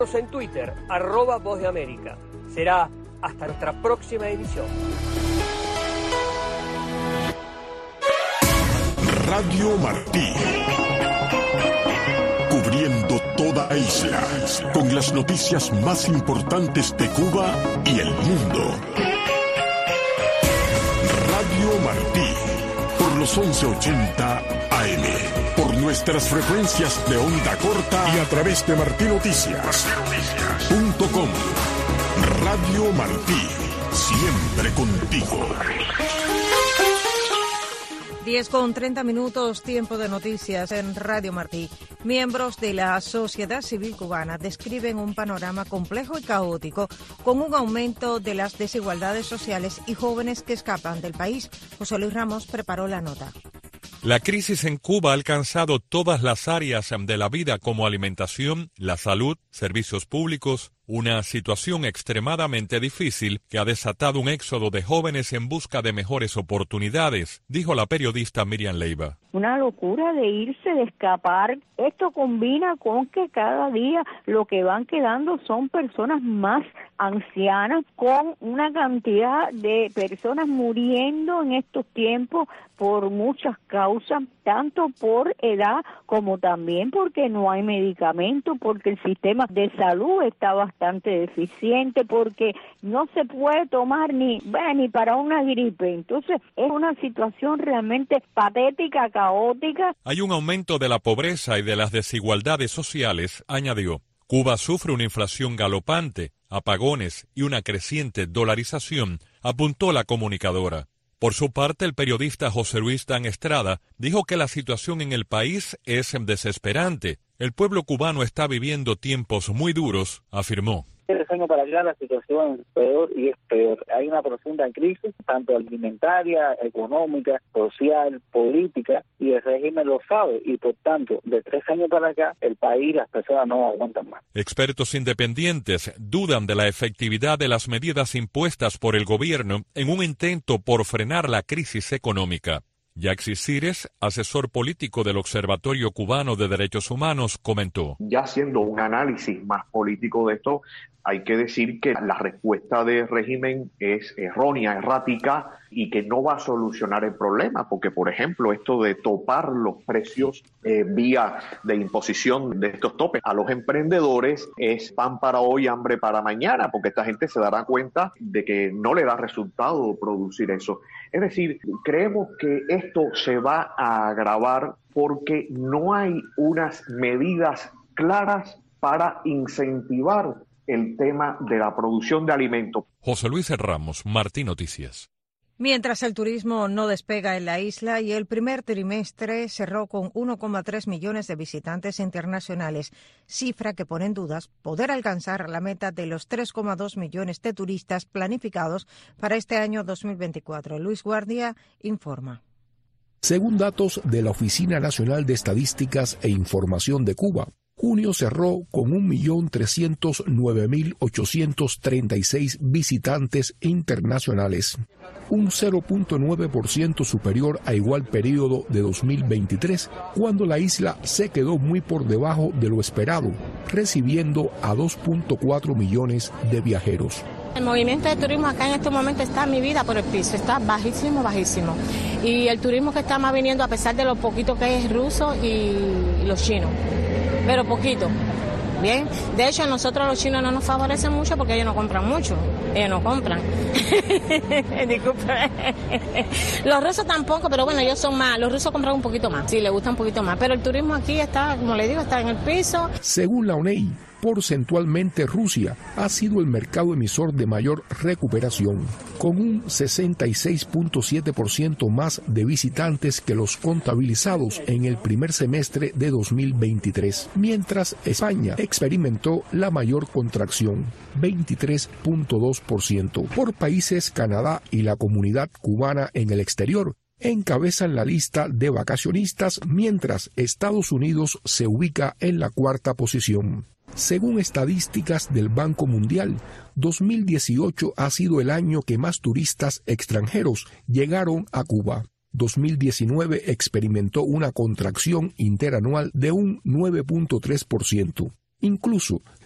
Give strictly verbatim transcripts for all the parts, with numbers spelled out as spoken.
En Twitter, arroba Voz de América. Será hasta nuestra próxima edición. Radio Martí. Cubriendo toda isla, con las noticias más importantes de Cuba y el mundo. Radio Martí, por los once ochenta A M, por nuestras frecuencias de onda corta y a través de martí noticias punto com. Radio Martí, siempre contigo. diez con treinta minutos, tiempo de noticias en Radio Martí. Miembros de la sociedad civil cubana describen un panorama complejo y caótico, con un aumento de las desigualdades sociales y jóvenes que escapan del país. José Luis Ramos preparó la nota. La crisis en Cuba ha alcanzado todas las áreas de la vida como alimentación, la salud, servicios públicos, una situación extremadamente difícil que ha desatado un éxodo de jóvenes en busca de mejores oportunidades, dijo la periodista Miriam Leiva. Una locura de irse, de escapar. Esto combina con que cada día lo que van quedando son personas más ancianas, con una cantidad de personas muriendo en estos tiempos por muchas causas, tanto por edad como también porque no hay medicamentos, porque el sistema de salud está bastante deficiente, porque no se puede tomar ni, bueno, ni para una gripe. Entonces es una situación realmente patética, caótica. Hay un aumento de la pobreza y de las desigualdades sociales, añadió. Cuba sufre una inflación galopante, apagones y una creciente dolarización, apuntó la comunicadora. Por su parte, el periodista José Luis Dan Estrada dijo que la situación en el país es desesperante. El pueblo cubano está viviendo tiempos muy duros, afirmó. Tres años para allá la situación es peor y es peor. Hay una profunda crisis, tanto alimentaria, económica, social, política, y el régimen lo sabe. Y por tanto, de tres años para acá, el país, las personas no aguantan más. Expertos independientes dudan de la efectividad de las medidas impuestas por el gobierno en un intento por frenar la crisis económica. Yaxi Cires, asesor político del Observatorio Cubano de Derechos Humanos, comentó. Ya haciendo un análisis más político de esto, hay que decir que la respuesta del régimen es errónea, errática y que no va a solucionar el problema, porque, por ejemplo, esto de topar los precios eh, vía de imposición de estos topes a los emprendedores es pan para hoy, hambre para mañana, porque esta gente se dará cuenta de que no le da resultado producir eso. Es decir, creemos que esto se va a agravar porque no hay unas medidas claras para incentivar el tema de la producción de alimentos. José Luis Ramos, Martí Noticias. Mientras el turismo no despega en la isla y el primer trimestre cerró con uno coma tres millones de visitantes internacionales, cifra que pone en dudas poder alcanzar la meta de los tres coma dos millones de turistas planificados para este año dos mil veinticuatro. Luis Guardia informa. Según datos de la Oficina Nacional de Estadísticas e Información de Cuba, junio cerró con un millón trescientos nueve mil ochocientos treinta y seis visitantes internacionales, un cero punto nueve por ciento superior a igual periodo de dos mil veintitrés, cuando la isla se quedó muy por debajo de lo esperado, recibiendo a dos punto cuatro millones de viajeros. El movimiento de turismo acá en este momento está, mi vida, por el piso, está bajísimo, bajísimo. Y el turismo que está más viniendo, a pesar de lo poquito que es ruso y los chinos, pero poquito. Bien, de hecho nosotros los chinos no nos favorecen mucho porque ellos no compran mucho, ellos no compran. Disculpe. Los rusos tampoco, pero bueno, ellos son más, los rusos compran un poquito más, sí, les gusta un poquito más, pero el turismo aquí está, como le digo, está en el piso. Según la O N E I, porcentualmente Rusia ha sido el mercado emisor de mayor recuperación, con un sesenta y seis punto siete por ciento más de visitantes que los contabilizados en el primer semestre de dos mil veintitrés, mientras España experimentó la mayor contracción, veintitrés punto dos por ciento. Por países, Canadá y la comunidad cubana en el exterior encabezan la lista de vacacionistas, mientras Estados Unidos se ubica en la cuarta posición. Según estadísticas del Banco Mundial, dos mil dieciocho ha sido el año que más turistas extranjeros llegaron a Cuba. dos mil diecinueve experimentó una contracción interanual de un nueve punto tres por ciento. Incluso,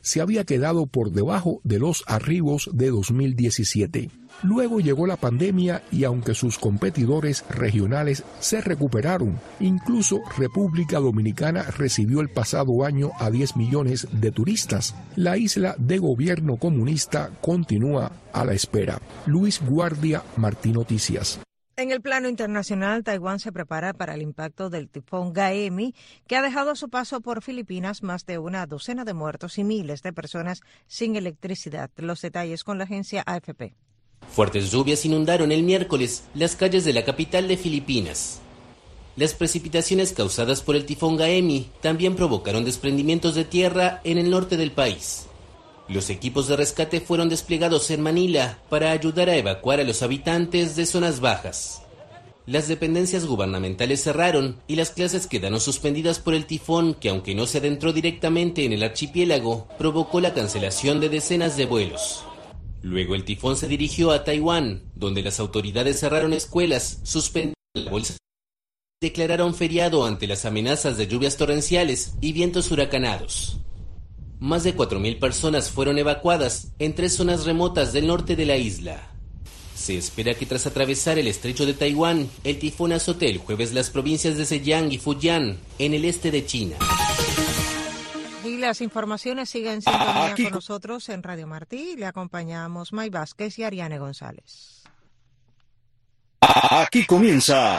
se había quedado por debajo de los arribos de dos mil diecisiete. Luego llegó la pandemia y aunque sus competidores regionales se recuperaron, incluso República Dominicana recibió el pasado año a diez millones de turistas. La isla de gobierno comunista continúa a la espera. Luis Guardia, Martí Noticias. En el plano internacional, Taiwán se prepara para el impacto del tifón Gaemi, que ha dejado a su paso por Filipinas más de una docena de muertos y miles de personas sin electricidad. Los detalles con la agencia A F P. Fuertes lluvias inundaron el miércoles las calles de la capital de Filipinas. Las precipitaciones causadas por el tifón Gaemi también provocaron desprendimientos de tierra en el norte del país. Los equipos de rescate fueron desplegados en Manila para ayudar a evacuar a los habitantes de zonas bajas. Las dependencias gubernamentales cerraron y las clases quedaron suspendidas por el tifón que, aunque no se adentró directamente en el archipiélago, provocó la cancelación de decenas de vuelos. Luego el tifón se dirigió a Taiwán, donde las autoridades cerraron escuelas, suspendieron la bolsa y declararon feriado ante las amenazas de lluvias torrenciales y vientos huracanados. Más de cuatro mil personas fueron evacuadas en tres zonas remotas del norte de la isla. Se espera que tras atravesar el estrecho de Taiwán, el tifón azote el jueves las provincias de Zhejiang y Fujian, en el este de China. Y las informaciones siguen en sintonía Aquí. con nosotros en Radio Martí. Le acompañamos May Vázquez y Ariane González. Aquí comienza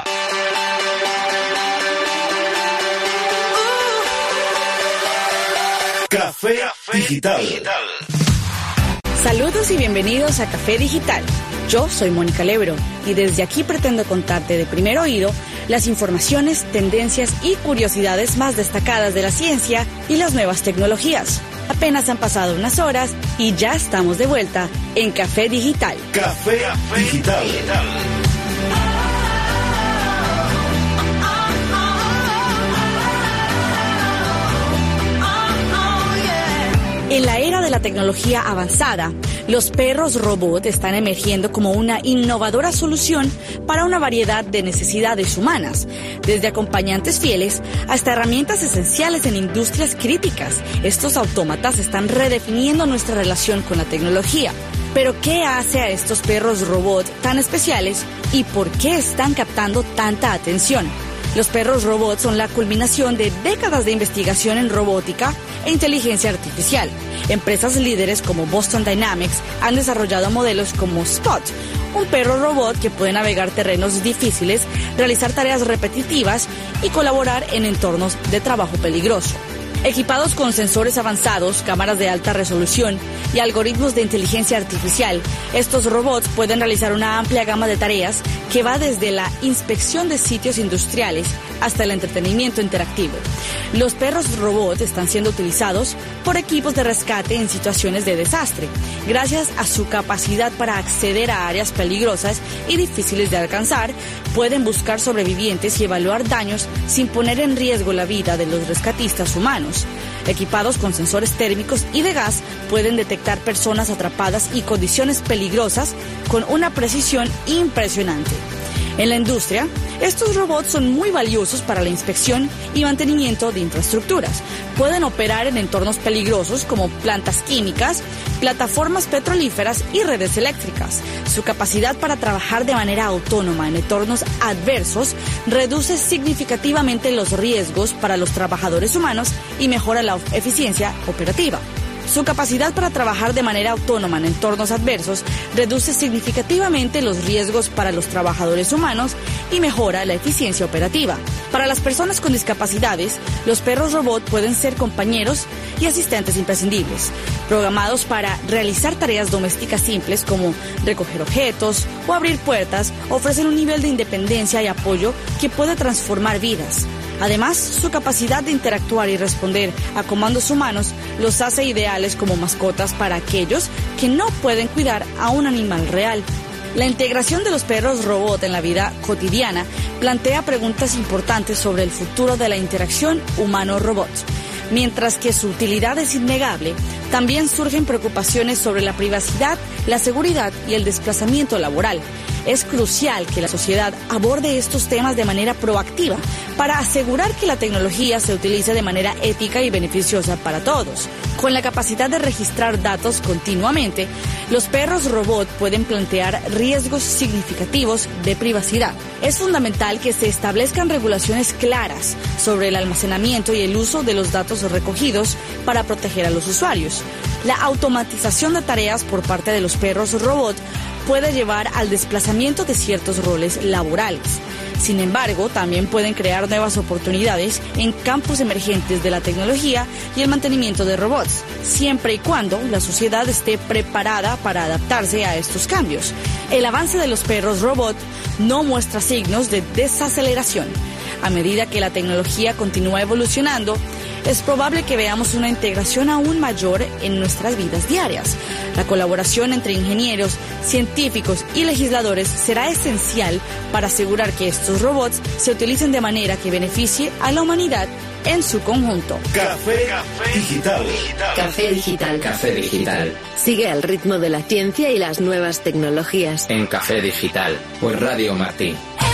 Café, Café Digital. Digital. Saludos y bienvenidos a Café Digital. Yo soy Mónica Lebro y desde aquí pretendo contarte de primer oído las informaciones, tendencias y curiosidades más destacadas de la ciencia y las nuevas tecnologías. Apenas han pasado unas horas y ya estamos de vuelta en Café Digital. Café, Café Digital. Digital. En la era de la tecnología avanzada, los perros robot están emergiendo como una innovadora solución para una variedad de necesidades humanas, desde acompañantes fieles hasta herramientas esenciales en industrias críticas. Estos autómatas están redefiniendo nuestra relación con la tecnología. Pero ¿qué hace a estos perros robot tan especiales y por qué están captando tanta atención? Los perros robots son la culminación de décadas de investigación en robótica e inteligencia artificial. Empresas líderes como Boston Dynamics han desarrollado modelos como Spot, un perro robot que puede navegar terrenos difíciles, realizar tareas repetitivas y colaborar en entornos de trabajo peligroso. Equipados con sensores avanzados, cámaras de alta resolución y algoritmos de inteligencia artificial, estos robots pueden realizar una amplia gama de tareas que va desde la inspección de sitios industriales hasta el entretenimiento interactivo. Los perros robots están siendo utilizados por equipos de rescate en situaciones de desastre, gracias a su capacidad para acceder a áreas peligrosas y difíciles de alcanzar. Pueden buscar sobrevivientes y evaluar daños sin poner en riesgo la vida de los rescatistas humanos. Equipados con sensores térmicos y de gas, pueden detectar personas atrapadas y condiciones peligrosas con una precisión impresionante. En la industria, estos robots son muy valiosos para la inspección y mantenimiento de infraestructuras. Pueden operar en entornos peligrosos como plantas químicas, plataformas petrolíferas y redes eléctricas. Su capacidad para trabajar de manera autónoma en entornos adversos reduce significativamente los riesgos para los trabajadores humanos y mejora la eficiencia operativa. Su capacidad para trabajar de manera autónoma en entornos adversos reduce significativamente los riesgos para los trabajadores humanos y mejora la eficiencia operativa. Para las personas con discapacidades, los perros robot pueden ser compañeros y asistentes imprescindibles, programados para realizar tareas domésticas simples como recoger objetos o abrir puertas. Ofrecen un nivel de independencia y apoyo que puede transformar vidas. Además, su capacidad de interactuar y responder a comandos humanos los hace ideales como mascotas para aquellos que no pueden cuidar a un animal real. La integración de los perros robot en la vida cotidiana plantea preguntas importantes sobre el futuro de la interacción humano-robot. Mientras que su utilidad es innegable, también surgen preocupaciones sobre la privacidad, la seguridad y el desplazamiento laboral. Es crucial que la sociedad aborde estos temas de manera proactiva para asegurar que la tecnología se utilice de manera ética y beneficiosa para todos. Con la capacidad de registrar datos continuamente, los perros robot pueden plantear riesgos significativos de privacidad. Es fundamental que se establezcan regulaciones claras sobre el almacenamiento y el uso de los datos recogidos para proteger a los usuarios. La automatización de tareas por parte de los perros robot puede llevar al desplazamiento de ciertos roles laborales. Sin embargo, también pueden crear nuevas oportunidades en campos emergentes de la tecnología y el mantenimiento de robots, siempre y cuando la sociedad esté preparada para adaptarse a estos cambios. El avance de los perros robot no muestra signos de desaceleración. A medida que la tecnología continúa evolucionando, es probable que veamos una integración aún mayor en nuestras vidas diarias. La colaboración entre ingenieros, científicos y legisladores será esencial para asegurar que estos robots se utilicen de manera que beneficie a la humanidad en su conjunto. Café, Café Digital. Café Digital. Café Digital. Sigue el ritmo de la ciencia y las nuevas tecnologías. En Café Digital, por Radio Martí.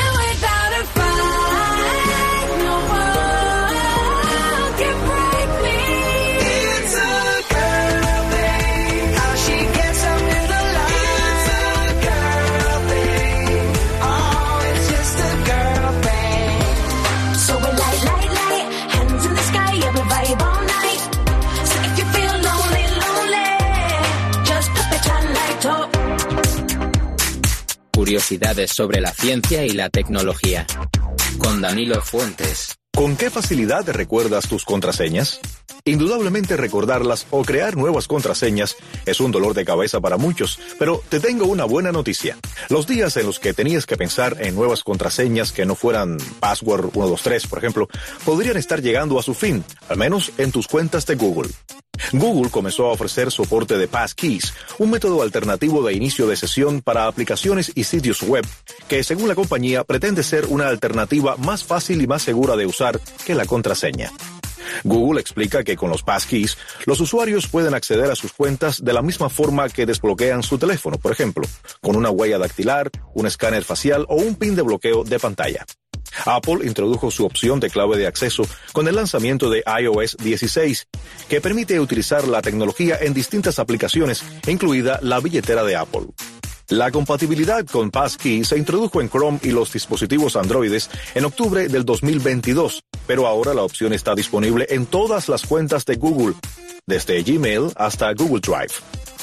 Curiosidades sobre la ciencia y la tecnología. Con Danilo Fuentes. ¿Con qué facilidad recuerdas tus contraseñas? Indudablemente recordarlas o crear nuevas contraseñas es un dolor de cabeza para muchos, pero te tengo una buena noticia. Los días en los que tenías que pensar en nuevas contraseñas que no fueran password uno dos tres, por ejemplo, podrían estar llegando a su fin, al menos en tus cuentas de Google. Google comenzó a ofrecer soporte de passkeys, un método alternativo de inicio de sesión para aplicaciones y sitios web que, según la compañía, pretende ser una alternativa más fácil y más segura de usar que la contraseña. Google explica que con los passkeys, los usuarios pueden acceder a sus cuentas de la misma forma que desbloquean su teléfono, por ejemplo, con una huella dactilar, un escáner facial o un pin de bloqueo de pantalla. Apple introdujo su opción de clave de acceso con el lanzamiento de i O S dieciséis, que permite utilizar la tecnología en distintas aplicaciones, incluida la billetera de Apple. La compatibilidad con Passkey se introdujo en Chrome y los dispositivos Androides en octubre del dos mil veintidós, pero ahora la opción está disponible en todas las cuentas de Google, desde Gmail hasta Google Drive.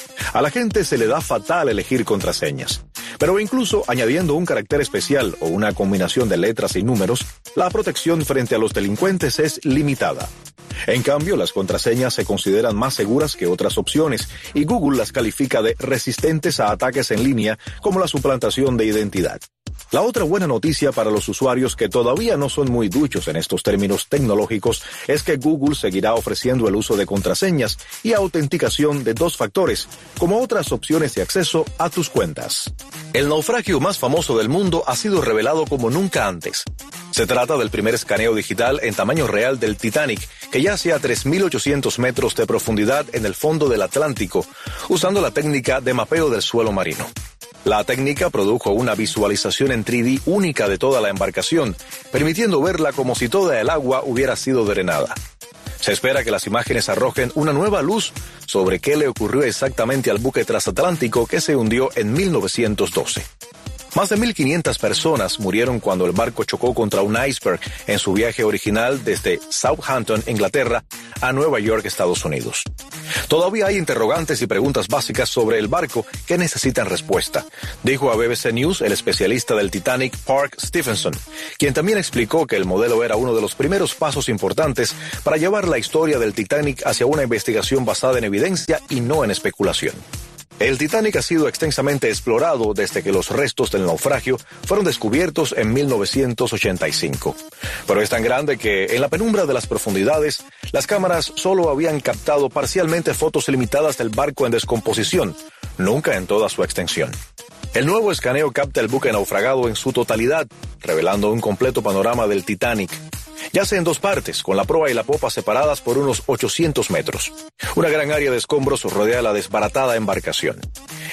A la gente se le da fatal elegir contraseñas, pero incluso añadiendo un carácter especial o una combinación de letras y números, la protección frente a los delincuentes es limitada. En cambio, las contraseñas se consideran más seguras que otras opciones y Google las califica de resistentes a ataques en línea como la suplantación de identidad. La otra buena noticia para los usuarios que todavía no son muy duchos en estos términos tecnológicos es que Google seguirá ofreciendo el uso de contraseñas y autenticación de dos factores, como otras opciones de acceso a tus cuentas. El naufragio más famoso del mundo ha sido revelado como nunca antes. Se trata del primer escaneo digital en tamaño real del Titanic, que yace a tres mil ochocientos metros de profundidad en el fondo del Atlántico, usando la técnica de mapeo del suelo marino. La técnica produjo una visualización en tres D única de toda la embarcación, permitiendo verla como si toda el agua hubiera sido drenada. Se espera que las imágenes arrojen una nueva luz sobre qué le ocurrió exactamente al buque transatlántico que se hundió en mil novecientos doce. Más de mil quinientas personas murieron cuando el barco chocó contra un iceberg en su viaje original desde Southampton, Inglaterra, a Nueva York, Estados Unidos. Todavía hay interrogantes y preguntas básicas sobre el barco que necesitan respuesta, dijo a B B C News el especialista del Titanic, Park Stephenson, quien también explicó que el modelo era uno de los primeros pasos importantes para llevar la historia del Titanic hacia una investigación basada en evidencia y no en especulación. El Titanic ha sido extensamente explorado desde que los restos del naufragio fueron descubiertos en mil novecientos ochenta y cinco. Pero es tan grande que en la penumbra de las profundidades, las cámaras solo habían captado parcialmente fotos limitadas del barco en descomposición, nunca en toda su extensión. El nuevo escaneo capta el buque naufragado en su totalidad, revelando un completo panorama del Titanic. Yace en dos partes, con la proa y la popa separadas por unos ochocientos metros. Una gran área de escombros rodea la desbaratada embarcación.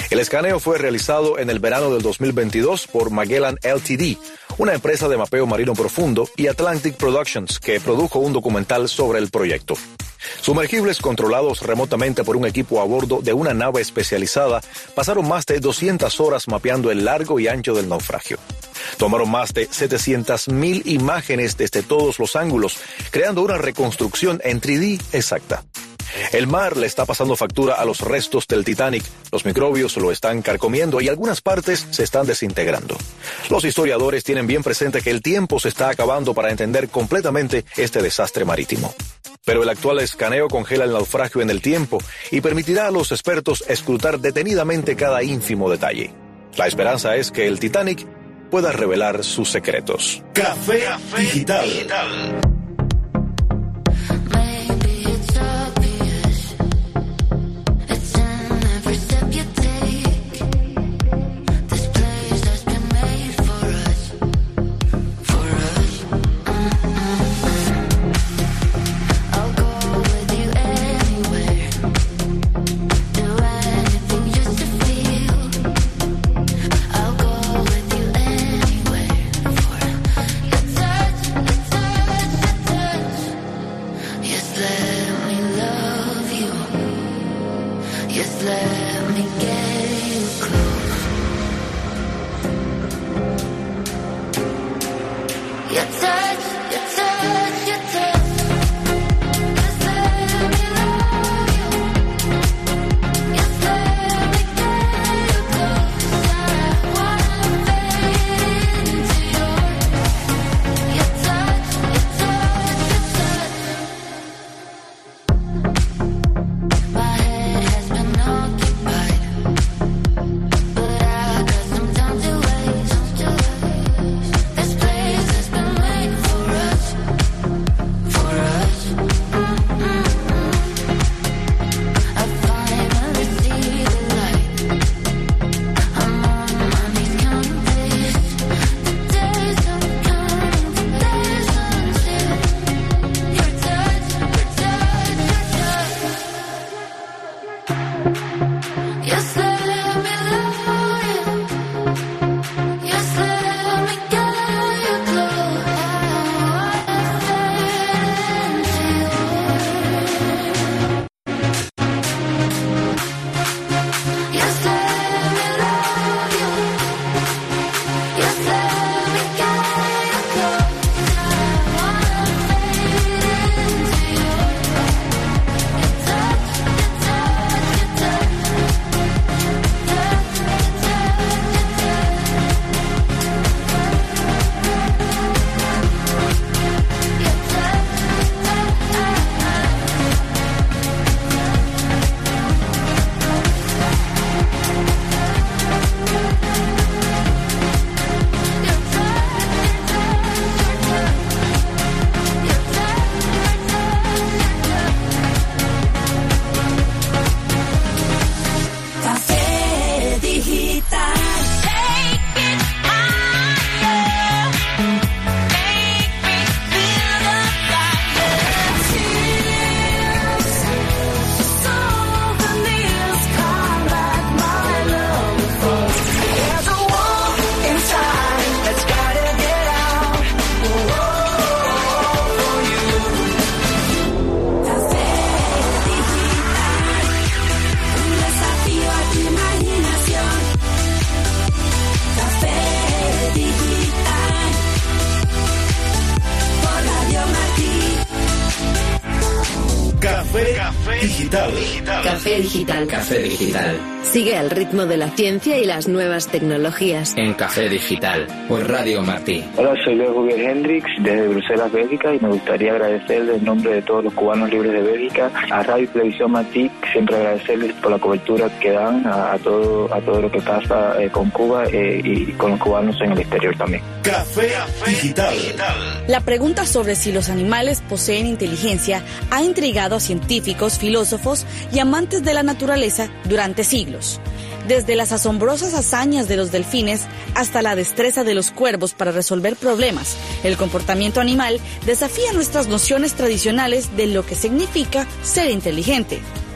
El escaneo fue realizado en el verano del dos mil veintidós por Magellan L T D, una empresa de mapeo marino profundo, y Atlantic Productions, que produjo un documental sobre el proyecto. Sumergibles controlados remotamente por un equipo a bordo de una nave especializada pasaron más de doscientas horas mapeando el largo y ancho del naufragio. Tomaron más de setecientas mil imágenes desde todos los ángulos, creando una reconstrucción en tres D exacta. El mar le está pasando factura a los restos del Titanic, los microbios lo están carcomiendo y algunas partes se están desintegrando. Los historiadores tienen bien presente que el tiempo se está acabando para entender completamente este desastre marítimo. Pero el actual escaneo congela el naufragio en el tiempo y permitirá a los expertos escrutar detenidamente cada ínfimo detalle. La esperanza es que el Titanic pueda revelar sus secretos. Café, Café Digital. Digital. Digital. Café Digital. Café Digital. Sigue al ritmo de la ciencia y las nuevas tecnologías. En Café Digital, por Radio Martí. Hola, soy Luis Javier Hendrix, desde Bruselas, Bélgica, y me gustaría agradecer en nombre de todos los cubanos libres de Bélgica a Radio y Televisión Martí, siempre agradecerles por la cobertura que dan a, a todo a todo lo que pasa eh, con Cuba eh, y con los cubanos en el exterior también. Café Digital. La pregunta sobre si los animales poseen inteligencia ha intrigado a científicos, filósofos y amantes de la naturaleza durante siglos. Desde las asombrosas hazañas de los delfines hasta la destreza de los cuervos para resolver problemas, el comportamiento animal desafía nuestras nociones tradicionales de lo que significa ser inteligente.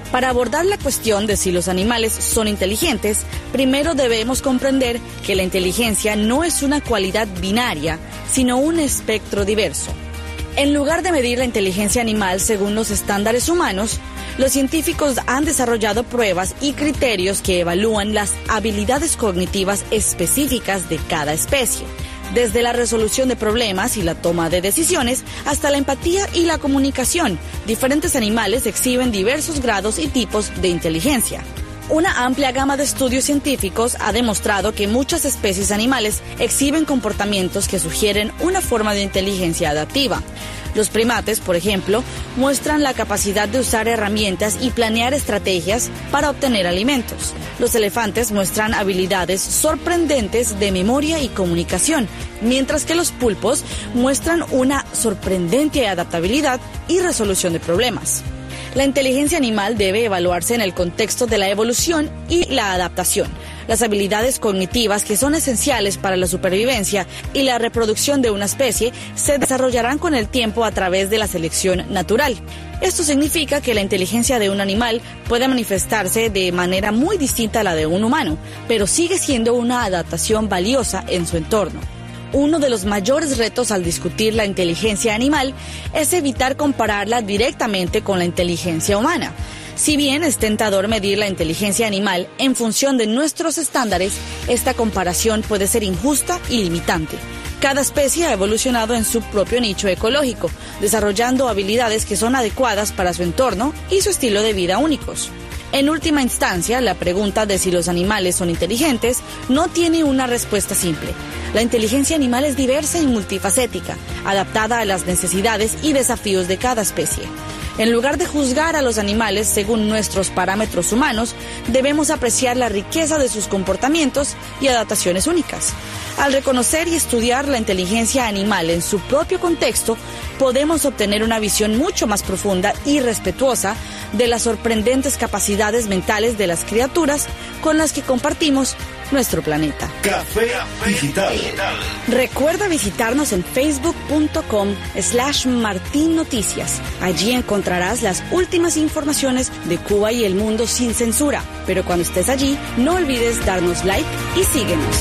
Para abordar la cuestión de si los animales son inteligentes, primero debemos comprender que la inteligencia no es una cualidad binaria, sino un espectro diverso. En lugar de medir la inteligencia animal según los estándares humanos, los científicos han desarrollado pruebas y criterios que evalúan las habilidades cognitivas específicas de cada especie, desde la resolución de problemas y la toma de decisiones hasta la empatía y la comunicación. Diferentes animales exhiben diversos grados y tipos de inteligencia. Una amplia gama de estudios científicos ha demostrado que muchas especies animales exhiben comportamientos que sugieren una forma de inteligencia adaptiva. Los primates, por ejemplo, muestran la capacidad de usar herramientas y planear estrategias para obtener alimentos. Los elefantes muestran habilidades sorprendentes de memoria y comunicación, mientras que los pulpos muestran una sorprendente adaptabilidad y resolución de problemas. La inteligencia animal debe evaluarse en el contexto de la evolución y la adaptación. Las habilidades cognitivas que son esenciales para la supervivencia y la reproducción de una especie se desarrollarán con el tiempo a través de la selección natural. Esto significa que la inteligencia de un animal puede manifestarse de manera muy distinta a la de un humano, pero sigue siendo una adaptación valiosa en su entorno. Uno de los mayores retos al discutir la inteligencia animal es evitar compararla directamente con la inteligencia humana. Si bien es tentador medir la inteligencia animal en función de nuestros estándares, esta comparación puede ser injusta y limitante. Cada especie ha evolucionado en su propio nicho ecológico, desarrollando habilidades que son adecuadas para su entorno y su estilo de vida únicos. En última instancia, la pregunta de si los animales son inteligentes no tiene una respuesta simple. La inteligencia animal es diversa y multifacética, adaptada a las necesidades y desafíos de cada especie. En lugar de juzgar a los animales según nuestros parámetros humanos, debemos apreciar la riqueza de sus comportamientos y adaptaciones únicas. Al reconocer y estudiar la inteligencia animal en su propio contexto, podemos obtener una visión mucho más profunda y respetuosa de las sorprendentes capacidades mentales de las criaturas con las que compartimos nuestro planeta. Café Digital. Recuerda visitarnos en facebook.com slash Martín Noticias. Allí encontrarás las últimas informaciones de Cuba y el mundo sin censura. Pero cuando estés allí, no olvides darnos like y síguenos.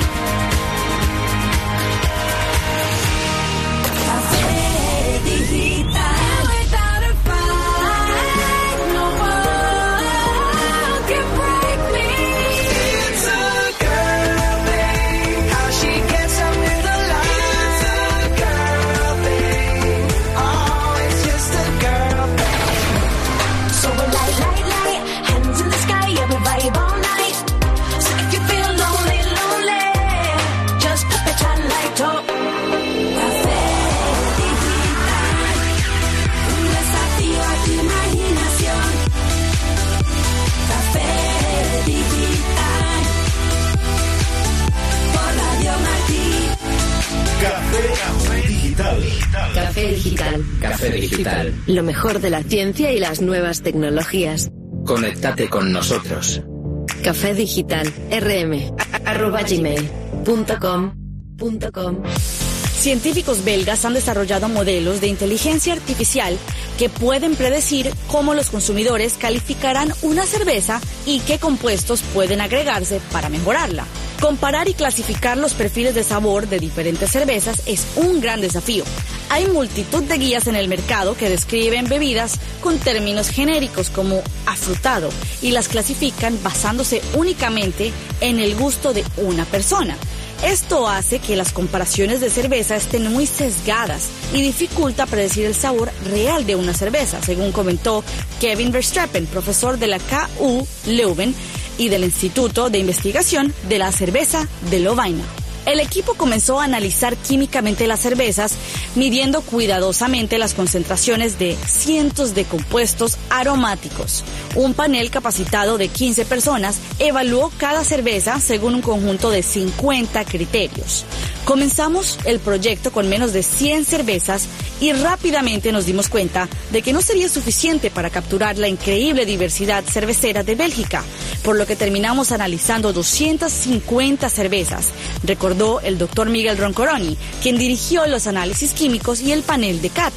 Café Digital. Café Digital. Lo mejor de la ciencia y las nuevas tecnologías. Conéctate con nosotros. Café Digital. rm arroba gmail punto com punto com. Científicos belgas han desarrollado modelos de inteligencia artificial que pueden predecir cómo los consumidores calificarán una cerveza y qué compuestos pueden agregarse para mejorarla. Comparar y clasificar los perfiles de sabor de diferentes cervezas es un gran desafío. Hay multitud de guías en el mercado que describen bebidas con términos genéricos como afrutado y las clasifican basándose únicamente en el gusto de una persona. Esto hace que las comparaciones de cerveza estén muy sesgadas y dificulta predecir el sabor real de una cerveza, según comentó Kevin Verstrappen, profesor de la K U Leuven y del Instituto de Investigación de la Cerveza de Lovaina. El equipo comenzó a analizar químicamente las cervezas, midiendo cuidadosamente las concentraciones de cientos de compuestos aromáticos. Un panel capacitado de quince personas evaluó cada cerveza según un conjunto de cincuenta criterios. Comenzamos el proyecto con menos de cien cervezas y rápidamente nos dimos cuenta de que no sería suficiente para capturar la increíble diversidad cervecera de Bélgica, por lo que terminamos analizando doscientas cincuenta cervezas, recordó el doctor Miguel Roncoroni, quien dirigió los análisis químicos y el panel de cata.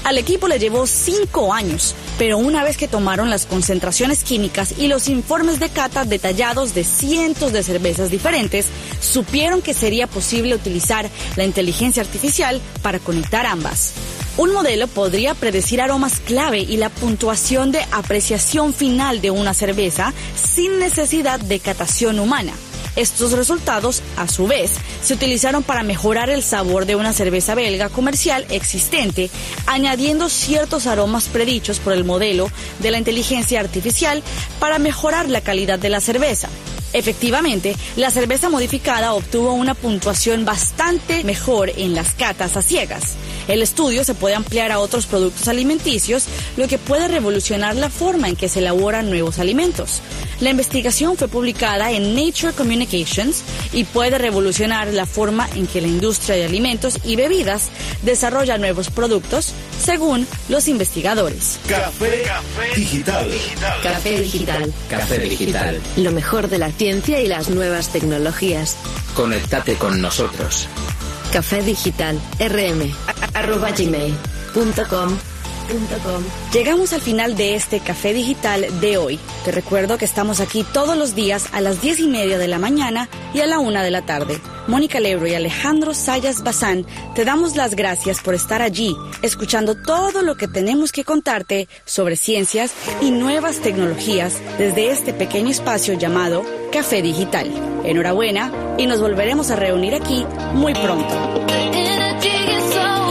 Al equipo le llevó cinco años, pero una vez que tomaron las concentraciones químicas y los informes de cata detallados de cientos de cervezas diferentes, supieron que sería posible utilizar la inteligencia artificial para conectar ambas. Un modelo podría predecir aromas clave y la puntuación de apreciación final de una cerveza sin necesidad de catación humana. Estos resultados, a su vez, se utilizaron para mejorar el sabor de una cerveza belga comercial existente, añadiendo ciertos aromas predichos por el modelo de la inteligencia artificial para mejorar la calidad de la cerveza. Efectivamente, la cerveza modificada obtuvo una puntuación bastante mejor en las catas a ciegas. El estudio se puede ampliar a otros productos alimenticios, lo que puede revolucionar la forma en que se elaboran nuevos alimentos. La investigación fue publicada en Nature Communications y puede revolucionar la forma en que la industria de alimentos y bebidas desarrolla nuevos productos, según los investigadores. Café, Café Digital. Café Digital. Café Digital. Lo mejor de la ciencia y las nuevas tecnologías. Conéctate con nosotros. Café Digital. rm arroba gmail punto com. Llegamos al final de este Café Digital de hoy. Te recuerdo que estamos aquí todos los días a las diez y media de la mañana y a la una de la tarde. Mónica Lebro y Alejandro Sayas Bazán, te damos las gracias por estar allí, escuchando todo lo que tenemos que contarte sobre ciencias y nuevas tecnologías desde este pequeño espacio llamado Café Digital. Enhorabuena y nos volveremos a reunir aquí muy pronto.